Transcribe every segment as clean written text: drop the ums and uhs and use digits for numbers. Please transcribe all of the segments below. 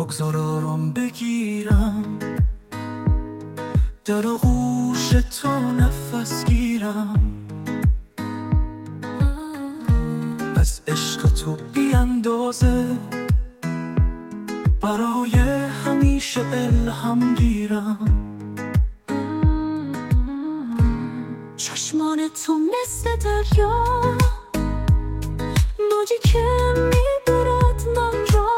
بگذار آرام بگیرم، در آغوش تو نفس گیرم، از عشق تو بی اندازه برای همیشه الهام گیرم. چشمان تو مثل دریا، موجی که میبرد من را،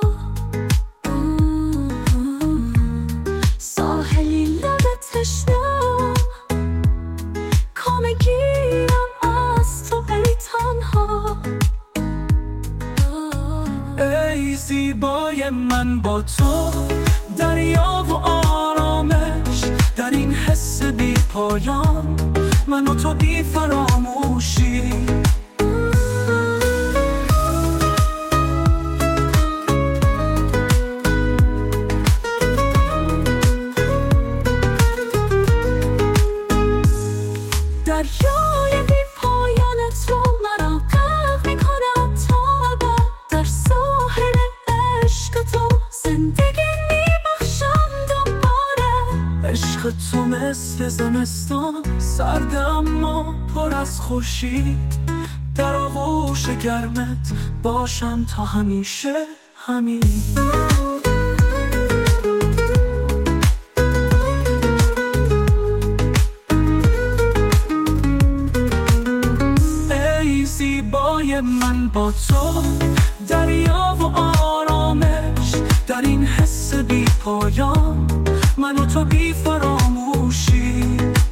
ساحلی لب تشنه، کام گیرم از تو ای تنها. ای زیبای من با تو، دریا و آرامش، در این حس بی پایان، من و تو بی فراموشی. دریای بی پایان تو مرا غرق میکند تا ابد، در ساحل عشق تو زندگی میبخشم دوباره. عشق تو مثل زمستان، سرد اما پر از خورشید، در آغوش گرمت باشم تا همیشه همین. ای زیبای من با تو، دریا و آرامش، در این حس بی پایان، من و تو بی فراموشی.